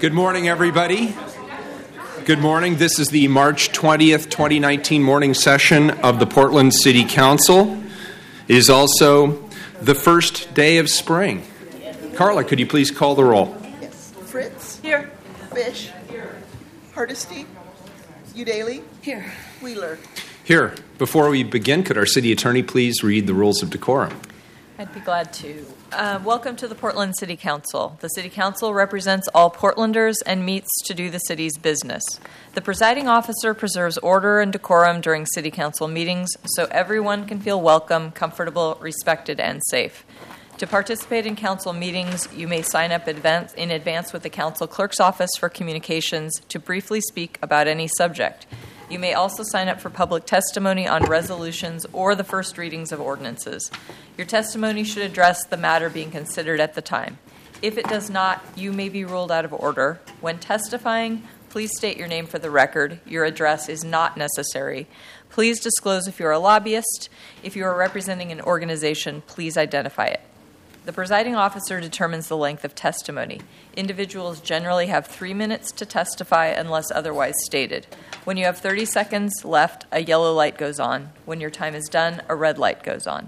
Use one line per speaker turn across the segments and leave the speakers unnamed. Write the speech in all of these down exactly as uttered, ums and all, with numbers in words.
Good morning, everybody. Good morning. This is the March twentieth, twenty nineteen morning session of the Portland City Council. It is also the first day of spring. Carla, could you please call the roll?
Yes. Fritz?
Here.
Fish? Here. Hardesty? Udaley?
Here.
Wheeler?
Here. Before we begin, could our city attorney please read the rules of decorum?
I'd be glad to. Uh, welcome to the Portland City Council. The City Council represents all Portlanders and meets to do the city's business. The presiding officer preserves order and decorum during City Council meetings so everyone can feel welcome, comfortable, respected, and safe. To participate in council meetings, you may sign up advance, in advance with the council clerk's office for communications to briefly speak about any subject. You may also sign up for public testimony on resolutions or the first readings of ordinances. Your testimony should address the matter being considered at the time. If it does not, you may be ruled out of order. When testifying, please state your name for the record. Your address is not necessary. Please disclose if you're a lobbyist. If you are representing an organization, please identify it. The presiding officer determines the length of testimony. Individuals generally have three minutes to testify unless otherwise stated. When you have thirty seconds left, a yellow light goes on. When your time is done, a red light goes on.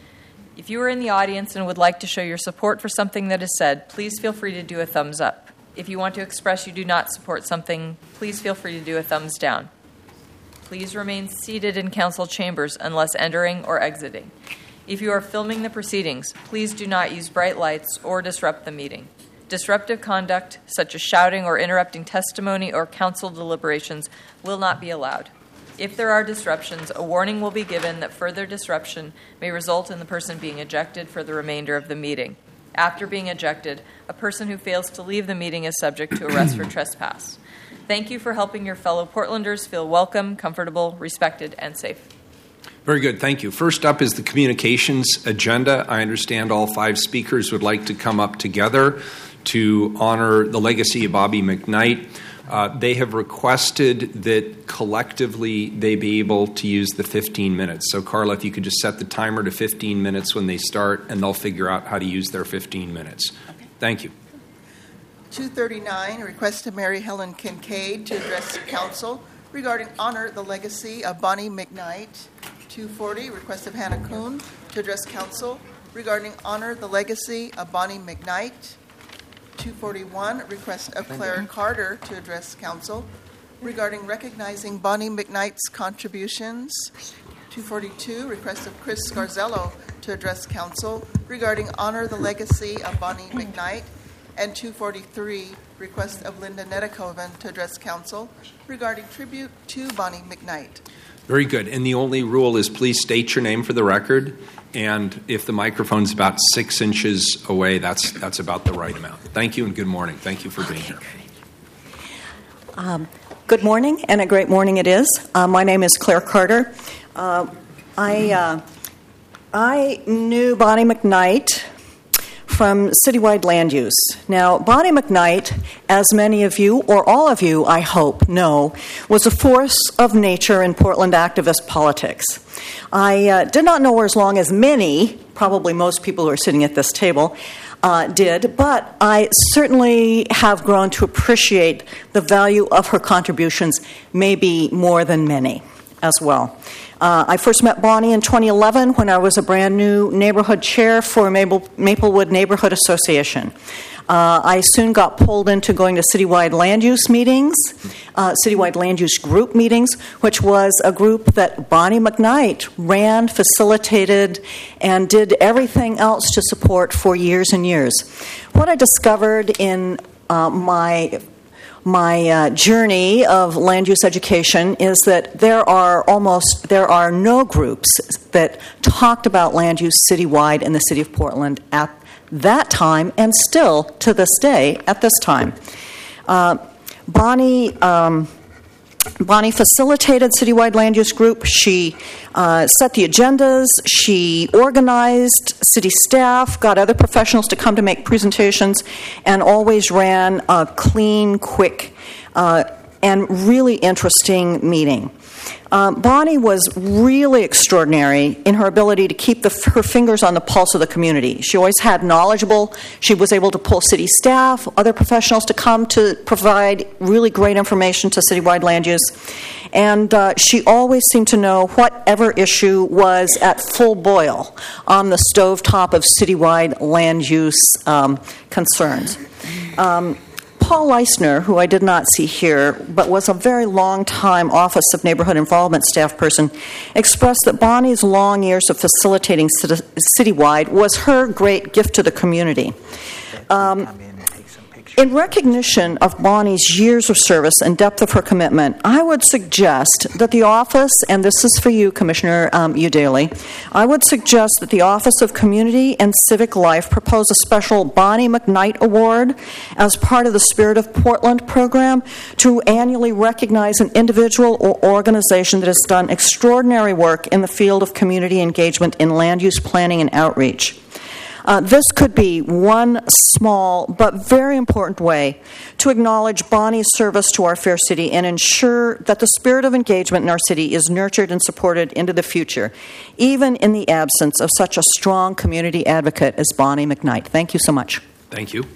If you are in the audience and would like to show your support for something that is said, please feel free to do a thumbs up. If you want to express you do not support something, please feel free to do a thumbs down. Please remain seated in council chambers unless entering or exiting. If you are filming the proceedings, please do not use bright lights or disrupt the meeting. Disruptive conduct, such as shouting or interrupting testimony or council deliberations, will not be allowed. If there are disruptions, a warning will be given that further disruption may result in the person being ejected for the remainder of the meeting. After being ejected, a person who fails to leave the meeting is subject to arrest for trespass. Thank you for helping your fellow Portlanders feel welcome, comfortable, respected, and safe.
Very good. Thank you. First up is the communications agenda. I understand all five speakers would like to come up together to honor the legacy of Bobby McKnight. Uh, they have requested that collectively they be able to use the fifteen minutes. So, Carla, if you could just set the timer to fifteen minutes when they start, and they'll figure out how to use their fifteen minutes. Okay. Thank you.
two thirty-nine, request to Mary Helen Kincaid to address the council regarding honor the legacy of Bonnie McKnight. two forty, request of Hannah Kuhn to address council regarding honor the legacy of Bonnie McKnight. two forty-one, request of Claire Carter to address council regarding recognizing Bonnie McKnight's contributions. two forty-two, request of Chris Scarzello to address council regarding honor the legacy of Bonnie McKnight. And two forty-three, request of Linda Nedekoven to address council regarding tribute to Bonnie McKnight.
Very good. And the only rule is please state your name for the record. And if the microphone's about six inches away, that's that's about the right amount. Thank you and good morning. Thank you for being here.
Um, good morning, and a great morning it is. Uh, my name is Claire Carter. Uh, I uh, I knew Bonnie McKnight from Citywide Land Use. Now, Bonnie McKnight, as many of you, or all of you, I hope, know, was a force of nature in Portland activist politics. I uh, did not know her as long as many, probably most people who are sitting at this table, uh, did, but I certainly have grown to appreciate the value of her contributions, maybe more than many as well. Uh, I first met Bonnie in twenty eleven when I was a brand new neighborhood chair for Maple, Maplewood Neighborhood Association. Uh, I soon got pulled into going to Citywide Land Use meetings, uh, Citywide Land Use Group meetings, which was a group that Bonnie McKnight ran, facilitated, and did everything else to support for years and years. What I discovered in uh, my My uh, journey of land use education is that there are almost there are no groups that talked about land use citywide in the city of Portland at that time, and still to this day at this time. Uh, Bonnie um, Bonnie facilitated Citywide Land Use Group. She uh, set the agendas. She organized city staff, got other professionals to come to make presentations, and always ran a clean, quick, uh, and really interesting meeting. Um, Bonnie was really extraordinary in her ability to keep the, her fingers on the pulse of the community. She always had knowledgeable. She was able to pull city staff, other professionals to come to provide really great information to citywide land use. And uh, she always seemed to know whatever issue was at full boil on the stovetop of citywide land use um, concerns. Um, Paul Leisner, who I did not see here, but was a very long-time Office of Neighborhood Involvement staff person, expressed that Bonnie's long years of facilitating city- citywide was her great gift to the community. Um, In recognition of Bonnie's years of service and depth of her commitment, I would suggest that the office, and this is for you, Commissioner um, Udaley, I would suggest that the Office of Community and Civic Life propose a special Bonnie McKnight Award as part of the Spirit of Portland program to annually recognize an individual or organization that has done extraordinary work in the field of community engagement in land use planning and outreach. Uh, this could be one small but very important way to acknowledge Bonnie's service to our fair city and ensure that the spirit of engagement in our city is nurtured and supported into the future, even in the absence of such a strong community advocate as Bonnie McKnight. Thank you so much.
Thank you.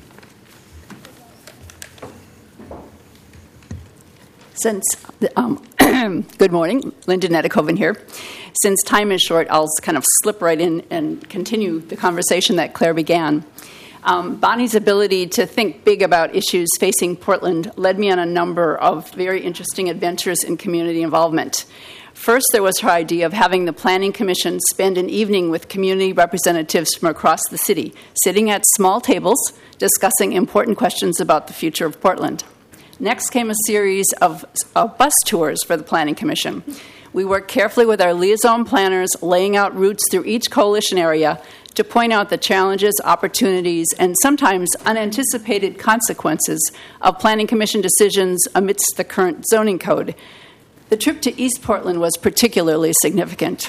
Since, um, good morning, Linda Nedekoven here. Since time is short, I'll kind of slip right in and continue the conversation that Claire began. Um, Bonnie's ability to think big about issues facing Portland led me on a number of very interesting adventures in community involvement. First, there was her idea of having the Planning Commission spend an evening with community representatives from across the city, sitting at small tables, discussing important questions about the future of Portland. Next came a series of, of bus tours for the Planning Commission. We worked carefully with our liaison planners, laying out routes through each coalition area to point out the challenges, opportunities, and sometimes unanticipated consequences of Planning Commission decisions amidst the current zoning code. The trip to East Portland was particularly significant.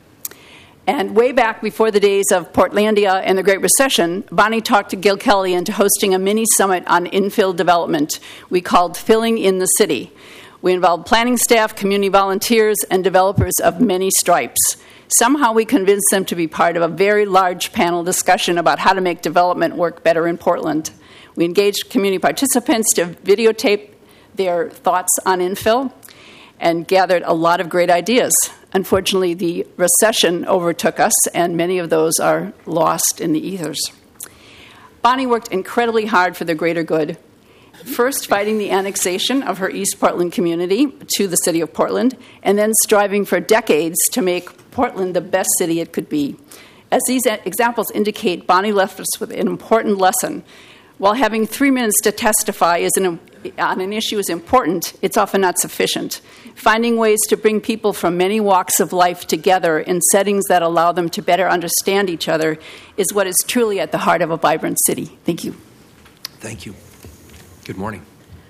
And way back before the days of Portlandia and the Great Recession, Bonnie talked to Gil Kelly into hosting a mini summit on infill development we called Filling in the City. We involved planning staff, community volunteers, and developers of many stripes. Somehow we convinced them to be part of a very large panel discussion about how to make development work better in Portland. We engaged community participants to videotape their thoughts on infill and gathered a lot of great ideas. Unfortunately, the recession overtook us, and many of those are lost in the ethers. Bonnie worked incredibly hard for the greater good, first fighting the annexation of her East Portland community to the city of Portland, and then striving for decades to make Portland the best city it could be. As these examples indicate, Bonnie left us with an important lesson. While having three minutes to testify is an, on an issue is important, it's often not sufficient. Finding ways to bring people from many walks of life together in settings that allow them to better understand each other is what is truly at the heart of a vibrant city. Thank you.
Thank you. Good morning.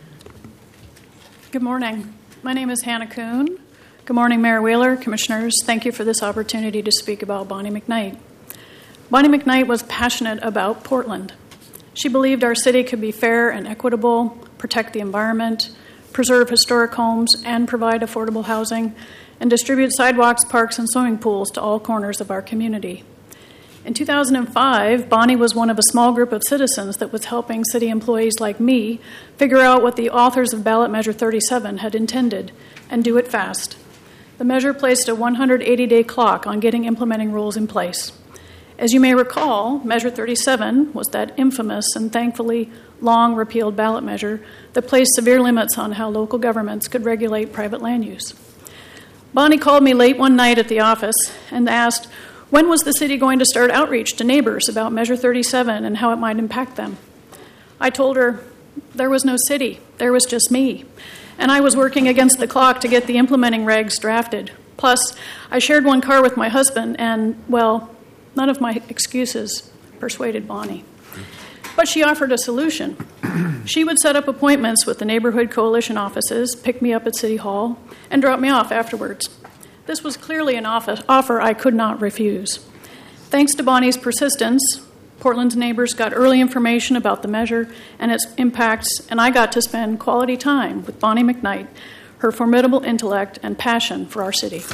Good morning. My name is Hannah Kuhn. Good morning, Mayor Wheeler, Commissioners. Thank you for this opportunity to speak about Bonnie McKnight. Bonnie McKnight was passionate about Portland. She believed our city could be fair and equitable, protect the environment, preserve historic homes, and provide affordable housing, and distribute sidewalks, parks, and swimming pools to all corners of our community. In two thousand five, Bonnie was one of a small group of citizens that was helping city employees like me figure out what the authors of Ballot Measure thirty-seven had intended, and do it fast. The measure placed a one hundred eighty day clock on getting implementing rules in place. As you may recall, Measure thirty-seven was that infamous and thankfully long repealed ballot measure that placed severe limits on how local governments could regulate private land use. Bonnie called me late one night at the office and asked, when was the city going to start outreach to neighbors about Measure thirty-seven and how it might impact them? I told her there was no city, there was just me, and I was working against the clock to get the implementing regs drafted. Plus, I shared one car with my husband, and, well, none of my excuses persuaded Bonnie. But she offered a solution. She would set up appointments with the neighborhood coalition offices, pick me up at City Hall, and drop me off afterwards. This was clearly an offer I could not refuse. Thanks to Bonnie's persistence, Portland's neighbors got early information about the measure and its impacts, and I got to spend quality time with Bonnie McKnight, her formidable intellect, and passion for our city.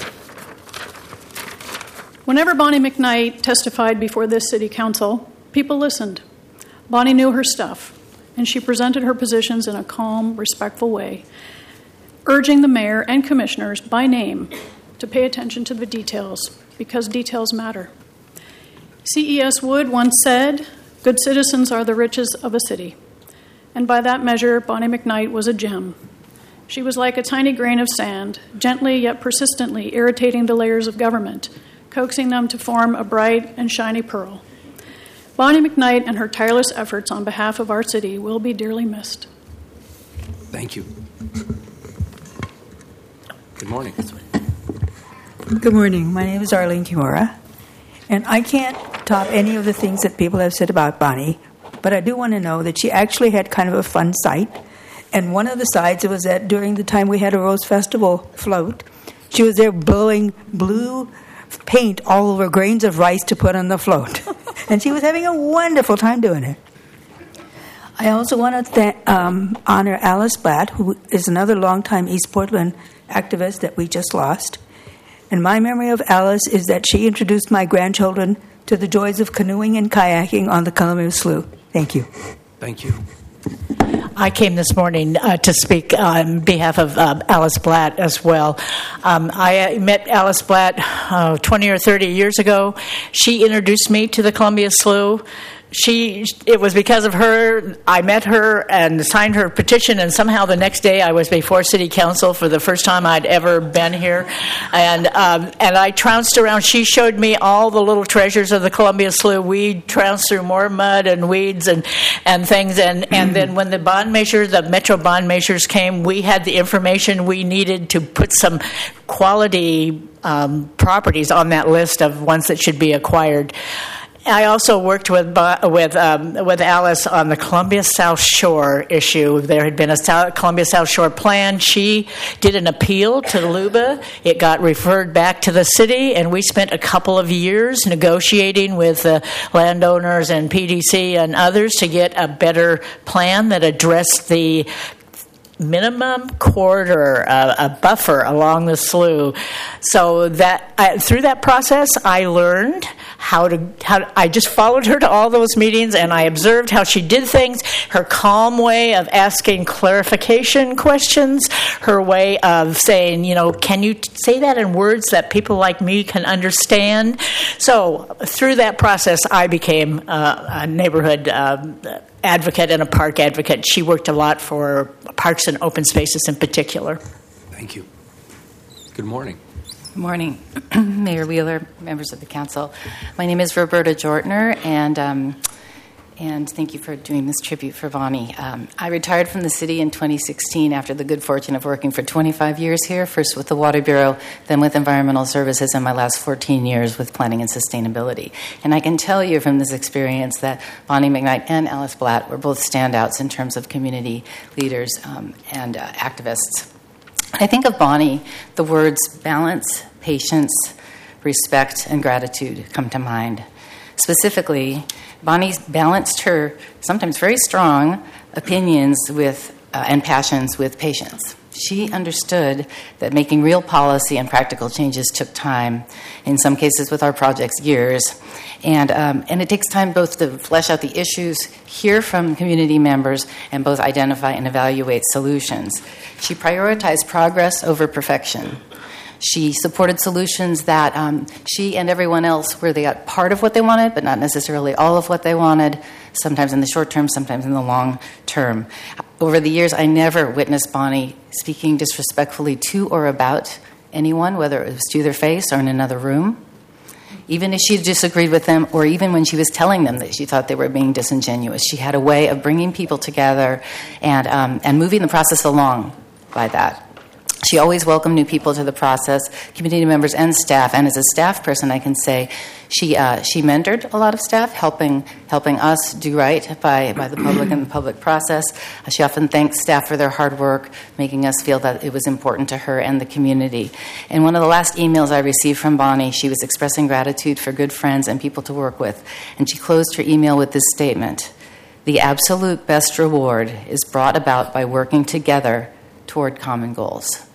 Whenever Bonnie McKnight testified before this city council, people listened. Bonnie knew her stuff, and she presented her positions in a calm, respectful way, urging the mayor and commissioners by name to pay attention to the details, because details matter. C E S Wood once said, "Good citizens are the riches of a city." And by that measure, Bonnie McKnight was a gem. She was like a tiny grain of sand, gently yet persistently irritating the layers of government, coaxing them to form a bright and shiny pearl. Bonnie McKnight and her tireless efforts on behalf of our city will be dearly missed.
Thank you. Good morning.
Good morning. My name is Arlene Kimura, and I can't top any of the things that people have said about Bonnie, but I do want to know that she actually had kind of a fun site, and one of the sides was that during the time we had a Rose Festival float, she was there blowing blue paint all over grains of rice to put on the float, and she was having a wonderful time doing it. I also want to th- um, honor Alice Blatt, who is another longtime East Portland activist that we just lost. And my memory of Alice is that she introduced my grandchildren to the joys of canoeing and kayaking on the Columbia Slough. Thank you.
Thank you.
I came this morning uh, to speak on behalf of um, Alice Blatt as well. Um, I uh, met Alice Blatt uh, twenty or thirty years ago. She introduced me to the Columbia Slough. She, it was because of her, I met her and signed her petition, and somehow the next day I was before City Council for the first time I'd ever been here. And um, and I trounced around. She showed me all the little treasures of the Columbia Slough. We trounced through more mud and weeds and, and things. And, and then when the bond measure, the Metro bond measures came, we had the information we needed to put some quality um, properties on that list of ones that should be acquired. I also worked with with um, with Alice on the Columbia South Shore issue. There had been a South, Columbia South Shore plan. She did an appeal to LUBA. It got referred back to the city, and we spent a couple of years negotiating with uh, landowners and P D C and others to get a better plan that addressed the minimum corridor, uh, a buffer along the slough. So that I, through that process, I learned how to. How to, I just followed her to all those meetings, and I observed how she did things. Her calm way of asking clarification questions. Her way of saying, you know, can you t- say that in words that people like me can understand? So through that process, I became uh, a neighborhood Um, advocate and a park advocate. She worked a lot for parks and open spaces in particular.
Thank you. Good morning.
Good morning, Mayor Wheeler, members of the council. My name is Roberta Jortner, and um, and thank you for doing this tribute for Bonnie. Um, I retired from the city in twenty sixteen after the good fortune of working for twenty-five years here, first with the Water Bureau, then with Environmental Services, and my last fourteen years with Planning and Sustainability. And I can tell you from this experience that Bonnie McKnight and Alice Blatt were both standouts in terms of community leaders um, and uh, activists. I think of Bonnie, the words balance, patience, respect, and gratitude come to mind. Specifically, Bonnie balanced her sometimes very strong opinions with uh, and passions with patience. She understood that making real policy and practical changes took time, in some cases with our projects, years. And um, and it takes time both to flesh out the issues, hear from community members, and both identify and evaluate solutions. She prioritized progress over perfection. She supported solutions that um, she and everyone else, where they got part of what they wanted, but not necessarily all of what they wanted, sometimes in the short term, sometimes in the long term. Over the years, I never witnessed Bonnie speaking disrespectfully to or about anyone, whether it was to their face or in another room, even if she disagreed with them, or even when she was telling them that she thought they were being disingenuous. She had a way of bringing people together and um, and moving the process along by that. She always welcomed new people to the process, community members and staff. And as a staff person, I can say she uh, she mentored a lot of staff, helping helping us do right by, by the public and the public process. Uh, she often thanked staff for their hard work, making us feel that it was important to her and the community. In one of the last emails I received from Bonnie, she was expressing gratitude for good friends and people to work with. And she closed her email with this statement: "The absolute best reward is brought about by working together toward common goals."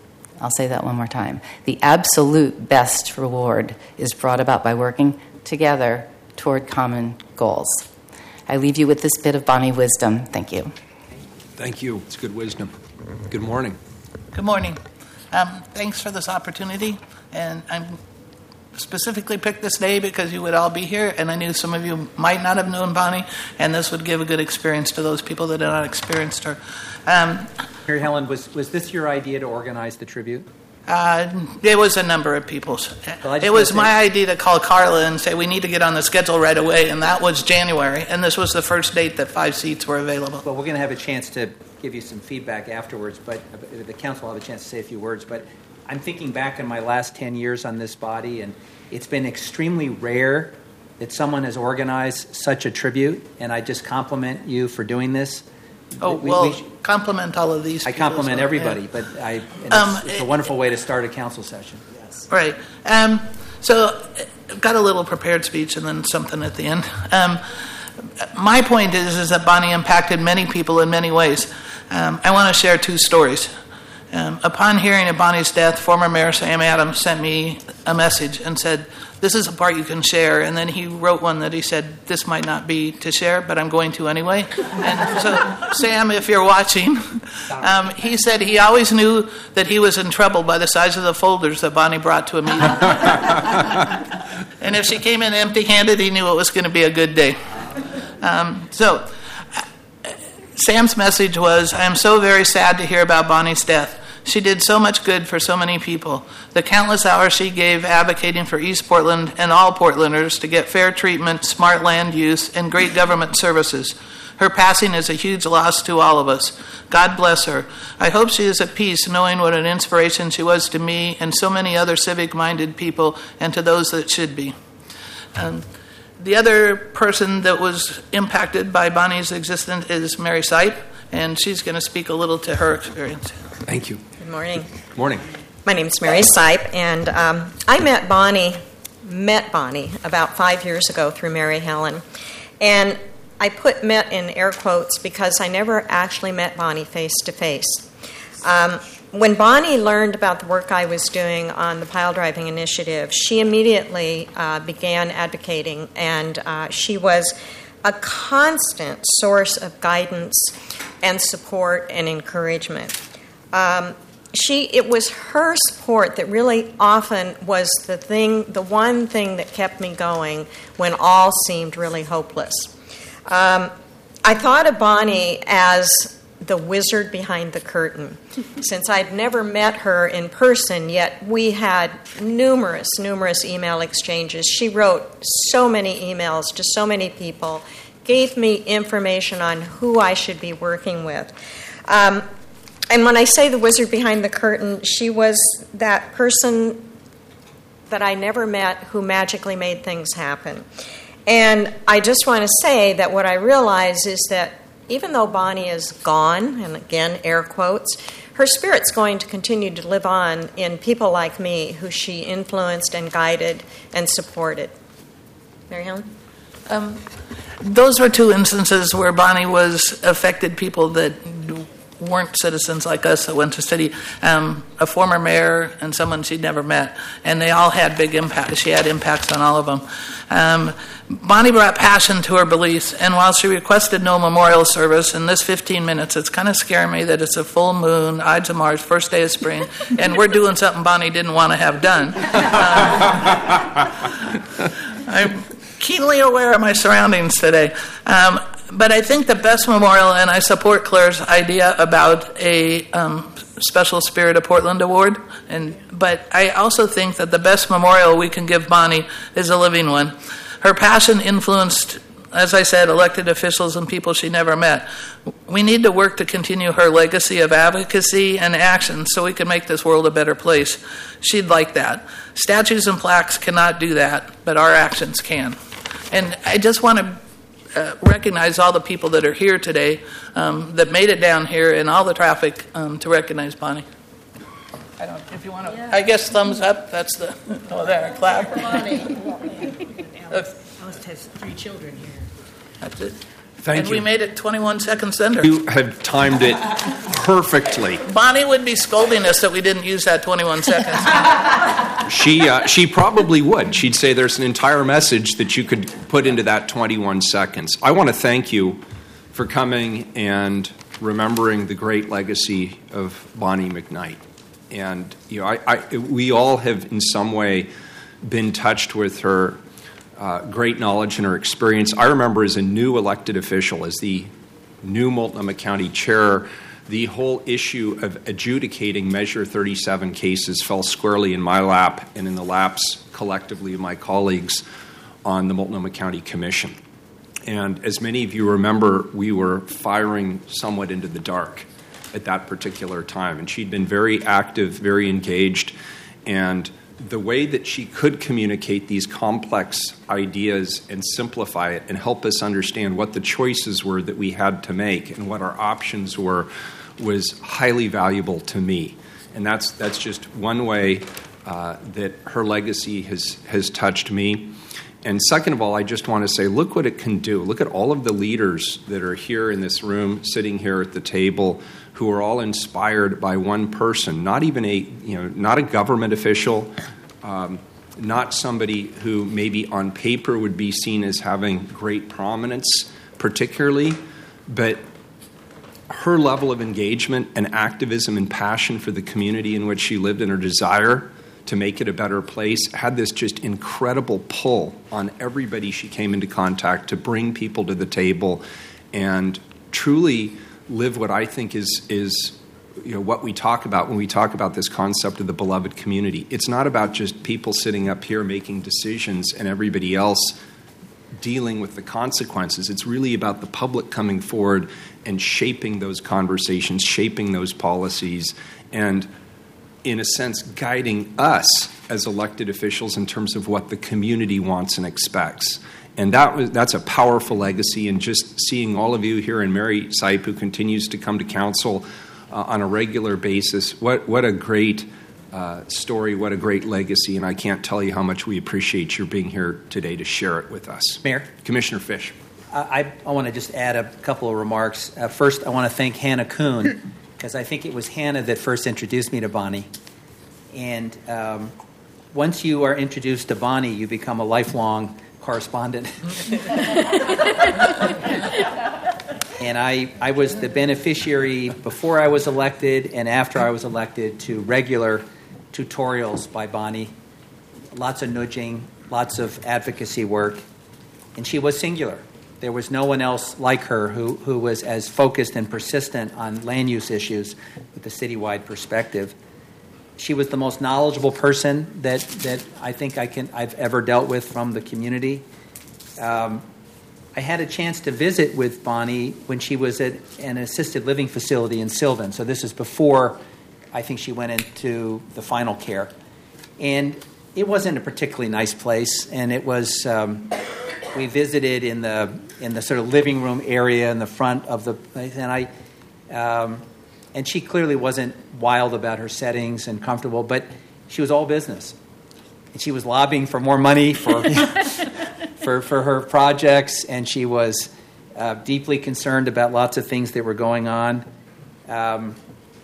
I'll say that one more time. The absolute best reward is brought about by working together toward common goals. I leave you with this bit of Bonnie wisdom. Thank you.
Thank you. It's good wisdom. Good morning.
Good morning. Um, thanks for this opportunity. And I'm specifically picked this day because you would all be here, and I knew some of you might not have known Bonnie, and this would give a good experience to those people that had not experienced her. Um,
Mary Helen, was, was this your idea to organize the tribute?
Uh, it was a number of people's.
Well,
it was my idea to call Carla and say we need to get on the schedule right away, and that was January, and this was the first date that five seats were available.
Well, we're going to have a chance to give you some feedback afterwards, but uh, the council will have a chance to say a few words. But I'm thinking back in my last ten years on this body, and it's been extremely rare that someone has organized such a tribute, and I just compliment you for doing this.
Oh,
we,
well,
we,
compliment all of these
I
people.
compliment
so,
everybody,
yeah.
but I, and it's,
um,
it's a wonderful way to start a council session.
Yes. Right. Um, so I've got a little prepared speech and then something at the end. Um, my point is, is that Bonnie impacted many people in many ways. Um, I want to share two stories. Um, upon hearing of Bonnie's death, former Mayor Sam Adams sent me a message and said, this is a part you can share. And then he wrote one that he said, this might not be to share, but I'm going to anyway. And so, Sam, if you're watching, um, he said he always knew that he was in trouble by the size of the folders that Bonnie brought to a meeting. And if she came in empty-handed, he knew it was going to be a good day. Um, so, Sam's message was, I am so very sad to hear about Bonnie's death. She did so much good for so many people. The countless hours she gave advocating for East Portland and all Portlanders to get fair treatment, smart land use, and great government services. Her passing is a huge loss to all of us. God bless her. I hope she is at peace knowing what an inspiration she was to me and so many other civic-minded people and to those that should be. Um, the other person that was impacted by Bonnie's existence is Mary Sipe, and she's going to speak a little to her experience.
Thank you.
Good morning.
Good morning.
My name is Mary Sipe, and um, I met Bonnie, met Bonnie about five years ago through Mary Helen. And I put met in air quotes because I never actually met Bonnie face to face. Um, when Bonnie learned about the work I was doing on the pile driving initiative, she immediately uh, began advocating, and uh, she was a constant source of guidance and support and encouragement. Um, she, it was her support that really often was the thing, the one thing that kept me going when all seemed really hopeless. Um, I thought of Bonnie as the wizard behind the curtain. Since I'd never met her in person, yet we had numerous, numerous email exchanges. She wrote so many emails to so many people, gave me information on who I should be working with. Um, and when I say the wizard behind the curtain, she was that person that I never met who magically made things happen. And I just want to say that what I realize is that even though Bonnie is gone, and again, air quotes, her spirit's going to continue to live on in people like me who she influenced and guided and supported. Mary Helen?
Um, those were two instances where Bonnie was affected people that weren't citizens like us that went to city, um, a former mayor and someone she'd never met, and they all had big impacts. She had impacts on all of them. Um, Bonnie brought passion to her beliefs, and while she requested no memorial service, in this fifteen minutes, it's kind of scaring me that it's a full moon, Ides of March, first day of spring, and we're doing something Bonnie didn't want to have done. Um, I'm keenly aware of my surroundings today. Um, But I think the best memorial, and I support Claire's idea about a um, Special Spirit of Portland Award, and but I also think that the best memorial we can give Bonnie is a living one. Her passion influenced, as I said, elected officials and people she never met. We need to work to continue her legacy of advocacy and action so we can make this world a better place. She'd like that. Statues and plaques cannot do that, but our actions can. And I just want to Uh, recognize all the people that are here today um, that made it down here and all the traffic um, to recognize Bonnie. I don't. If you want to, yeah. I guess thumbs up. That's the. Oh, there, clap.
Bonnie. Alice, Alice has three children here.
That's it.
Thank
and
you.
we made it twenty-one seconds under.
You had timed it perfectly.
Bonnie would be scolding us that we didn't use that twenty-one seconds.
She uh, she probably would. She'd say there's an entire message that you could put into that twenty-one seconds. I want to thank you for coming and remembering the great legacy of Bonnie McKnight. And you know, I, I, we all have in some way been touched with her uh, great knowledge and her experience. I remember as a new elected official, as the new Multnomah County chair, the whole issue of adjudicating Measure thirty-seven cases fell squarely in my lap and in the laps collectively of my colleagues on the Multnomah County Commission. And as many of you remember, we were firing somewhat into the dark at that particular time. And she'd been very active, very engaged, and the way that she could communicate these complex ideas and simplify it and help us understand what the choices were that we had to make and what our options were was highly valuable to me. And that's that's just one way uh, that her legacy has has touched me. And second of all, I just want to say, look what it can do. Look at all of the leaders that are here in this room, sitting here at the table, who are all inspired by one person, not even a, you know, not a government official, um, not somebody who maybe on paper would be seen as having great prominence particularly, but her level of engagement and activism and passion for the community in which she lived and her desire to make it a better place had this just incredible pull on everybody she came into contact to bring people to the table and truly live what I think is is you know what we talk about when we talk about this concept of the beloved community. It's not about just people sitting up here making decisions and everybody else dealing with the consequences. It's really about the public coming forward and shaping those conversations, shaping those policies, and in a sense, guiding us as elected officials in terms of what the community wants and expects. And that was that's a powerful legacy. And just seeing all of you here, and Mary Sipe, who continues to come to council uh, on a regular basis, what, what a great uh, story, what a great legacy. And I can't tell you how much we appreciate your being here today to share it with us.
Mayor?
Commissioner Fish.
I, I want to just add a couple of remarks. Uh, first, I want to thank Hannah Kuhn, because I think it was Hannah that first introduced me to Bonnie. And um, once you are introduced to Bonnie, you become a lifelong correspondent. And I, I was the beneficiary before I was elected and after I was elected to regular tutorials by Bonnie. Lots of nudging, lots of advocacy work. And she was singular. There was no one else like her who, who was as focused and persistent on land use issues with a citywide perspective. She was the most knowledgeable person that, that I think I can, I've ever dealt with from the community. Um, I had a chance to visit with Bonnie when she was at an assisted living facility in Sylvan. So this is before I think she went into the final care. And it wasn't a particularly nice place, and it was... Um, We visited in the in the sort of living room area in the front of the place, and I um, and she clearly wasn't wild about her settings and comfortable, but she was all business, and she was lobbying for more money for for for her projects, and she was uh, deeply concerned about lots of things that were going on. Um,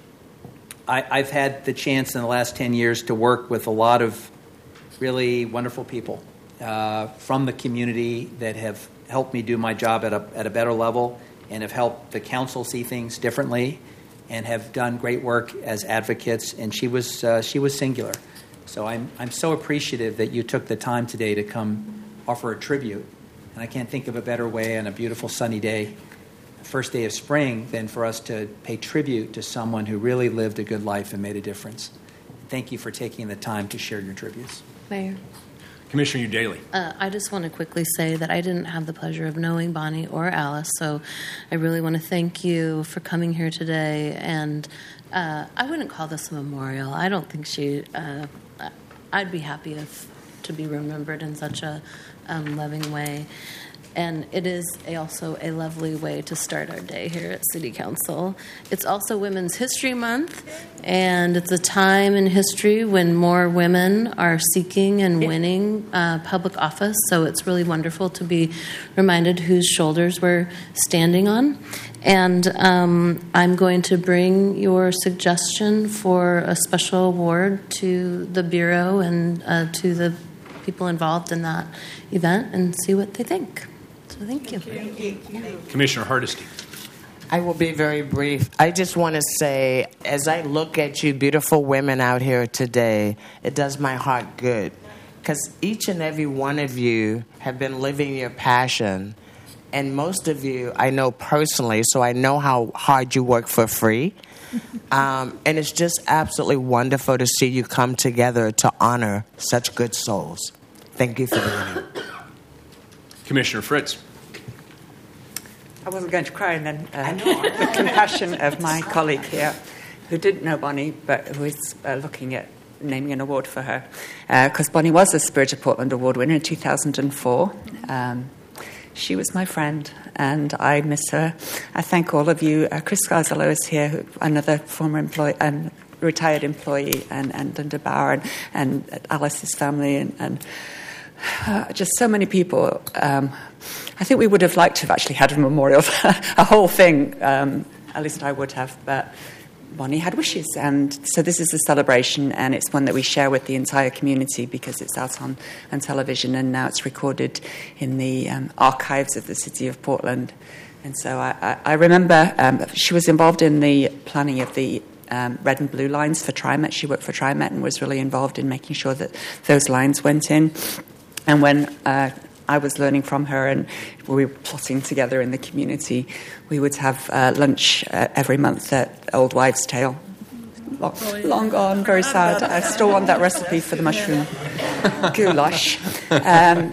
I, I've had the chance in the last ten years to work with a lot of really wonderful people. Uh, from the community that have helped me do my job at a, at a better level and have helped the council see things differently and have done great work as advocates. And she was uh, she was singular. So I'm I'm so appreciative that you took the time today to come offer a tribute. And I can't think of a better way on a beautiful sunny day, first day of spring, than for us to pay tribute to someone who really lived a good life and made a difference. Thank you for taking the time to share your tributes.
Mayor.
Commissioner Daly.
Uh, I just want to quickly say that I didn't have the pleasure of knowing Bonnie or Alice, so I really want to thank you for coming here today. And uh, I wouldn't call this a memorial. I don't think she. Uh, I'd be happy if to be remembered in such a um, loving way. And it is a, also a lovely way to start our day here at City Council. It's also Women's History Month, and it's a time in history when more women are seeking and winning uh, public office, so it's really wonderful to be reminded whose shoulders we're standing on. And um, I'm going to bring your suggestion for a special award to the Bureau and uh, to the people involved in that event and see what they think. So thank you.
Thank you. Thank you.
Commissioner Hardesty.
I will be very brief. I just want to say, as I look at you beautiful women out here today, it does my heart good. Because each and every one of you have been living your passion. And most of you I know personally, so I know how hard you work for free. Um, and it's just absolutely wonderful to see you come together to honor such good souls. Thank you for being here.
Commissioner Fritz.
I wasn't going to cry, and then uh, the compassion of my colleague here, who didn't know Bonnie, but who is uh, looking at naming an award for her. Because uh, Bonnie was a Spirit of Portland Award winner in two thousand four. Um, she was my friend, and I miss her. I thank all of you. Uh, Chris Scarzolo is here, who, another former employee, um, retired employee, and, and Linda Bauer, and, and Alice's family, and... and Uh, just so many people. Um, I think we would have liked to have actually had a memorial, a whole thing. Um, at least I would have. But Bonnie had wishes, and so this is a celebration, and it's one that we share with the entire community because it's out on, on television, and now it's recorded in the um, archives of the city of Portland. And so I, I, I remember um, she was involved in the planning of the Um, red and blue lines for TriMet. She worked for TriMet and was really involved in making sure that those lines went in. And when uh, I was learning from her and we were plotting together in the community, we would have uh, lunch uh, every month at Old Wives' Tale. Long, long gone, very sad. I still want that recipe for the mushroom goulash. Um,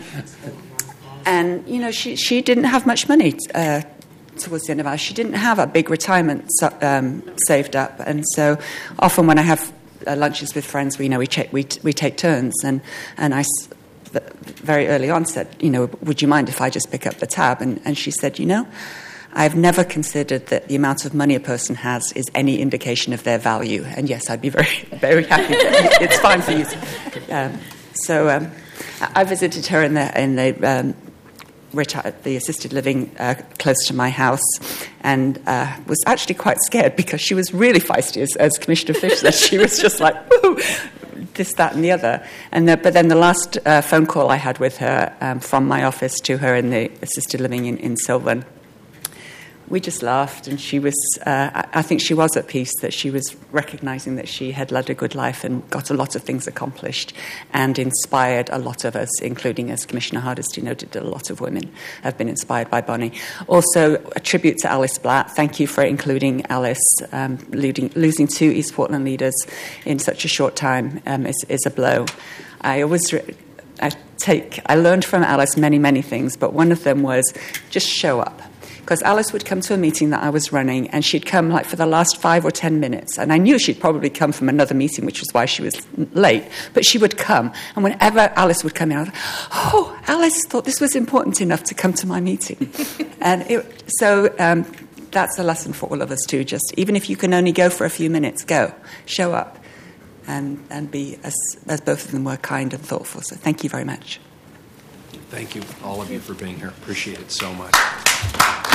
and, you know, she, she didn't have much money uh, towards the end of ours. She didn't have a big retirement um, saved up. And so often when I have uh, lunches with friends, we, you know, we, check, we, t- we take turns. And, and I very early on said, you know, would you mind if I just pick up the tab? And, and she said, you know, I've never considered that the amount of money a person has is any indication of their value. And yes, I'd be very, very happy. To, it's fine for you. Um, so um, I visited her in the in the um, retired, the assisted living uh, close to my house, and uh, was actually quite scared because she was really feisty, as, as Commissioner Fish said. She was just like, woo, this, that, and the other. And the, but then the last uh, phone call I had with her um, from my office to her in the assisted living in, in Sylvan, we just laughed, and she was, uh, I think she was at peace, that she was recognizing that she had led a good life and got a lot of things accomplished and inspired a lot of us, including, as Commissioner Hardesty noted, that a lot of women have been inspired by Bonnie. Also, a tribute to Alice Blatt. Thank you for including Alice. Um, losing, losing two East Portland leaders in such a short time um, is, is a blow. I always... Re- I take. I learned from Alice many, many things, but one of them was just show up. Because Alice would come to a meeting that I was running, and she'd come like for the last five or ten minutes. And I knew she'd probably come from another meeting, which was why she was late. But she would come. And whenever Alice would come in, I was like, oh, Alice thought this was important enough to come to my meeting. and it, so um, that's a lesson for all of us too. Just even if you can only go for a few minutes, go. Show up. And, and be, as, as both of them were, kind and thoughtful. So thank you very much.
Thank you, all of you, for being here. Appreciate it so much.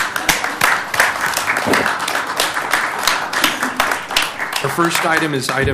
Our first item is item